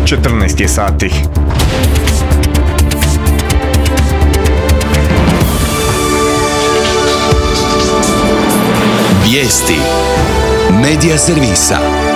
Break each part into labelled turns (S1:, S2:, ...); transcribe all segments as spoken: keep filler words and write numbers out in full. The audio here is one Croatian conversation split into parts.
S1: četrnaest je sati.
S2: Vijesti Medija servisa.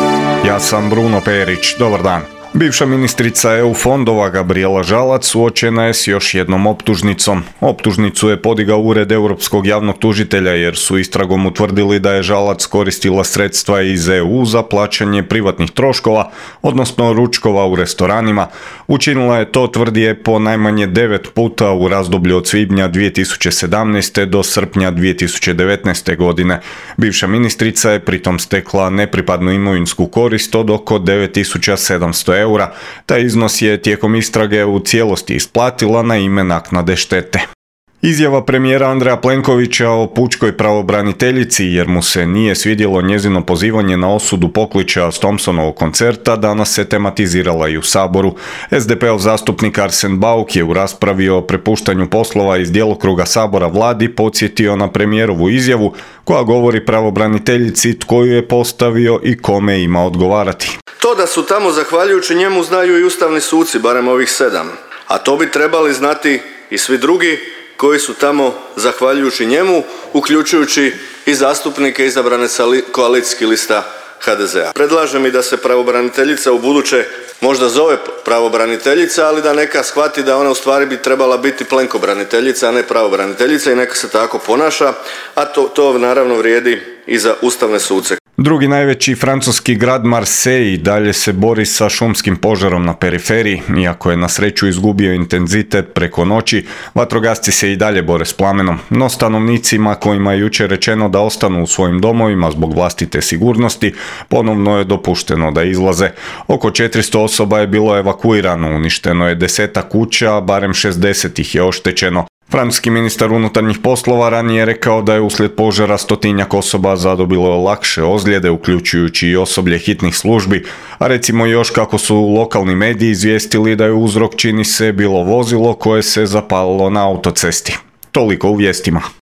S1: Ja sam Bruno Perić, dobar dan. Bivša ministrica E U fondova Gabrijela Žalac suočena je s još jednom optužnicom. Optužnicu je podigao Ured Europskog javnog tužitelja jer su istragom utvrdili da je Žalac koristila sredstva iz E U za plaćanje privatnih troškova, odnosno ručkova u restoranima. Učinila je to, tvrdi je, po najmanje devet puta u razdoblju od svibnja dvije tisuće sedamnaeste. do srpnja dvije tisuće devetnaeste. godine. Bivša ministrica je pritom stekla nepripadnu imovinsku korist od oko devet tisuća sedamsto eura. Taj iznos je tijekom istrage u cijelosti isplatila na ime naknade štete. Izjava premijera Andreja Plenkovića o pučkoj pravobraniteljici, jer mu se nije svidjelo njezino pozivanje na osudu pokliča s Thompsonovog koncerta, danas se tematizirala i u Saboru. S D P-ov zastupnik Arsen Bauk je u raspravi o prepuštanju poslova iz djelokruga Sabora vladi podsjetio na premijerovu izjavu koja govori pravobraniteljici tko ju je postavio i kome ima odgovarati.
S3: To da su tamo zahvaljujući njemu znaju i ustavni suci, barem ovih sedam. A to bi trebali znati i svi drugi koji su tamo zahvaljujući njemu, uključujući i zastupnike izabrane sa li, koalicijskih lista H D Z A. Predlažem i da se pravobraniteljica ubuduće možda zove pravobraniteljica, ali da neka shvati da ona u stvari bi trebala biti plenkobraniteljica, a ne pravobraniteljica, i neka se tako ponaša, a to, to naravno vrijedi i za ustavne suce.
S1: Drugi najveći francuski grad Marseille dalje se bori sa šumskim požarom na periferiji. Iako je na sreću izgubio intenzitet preko noći, vatrogasci se i dalje bore s plamenom. No stanovnicima kojima je jučer rečeno da ostanu u svojim domovima zbog vlastite sigurnosti, ponovno je dopušteno da izlaze. Oko četiristo osoba je bilo evakuirano, uništeno je desetak kuća, a barem šezdeset ih je oštećeno. Francuski ministar unutarnjih poslova ranije je rekao da je uslijed požara stotinjak osoba zadobilo lakše ozljede, uključujući i osoblje hitnih službi, a recimo još kako su lokalni mediji izvijestili da je uzrok, čini se, bilo vozilo koje se zapalilo na autocesti. Toliko u vijestima.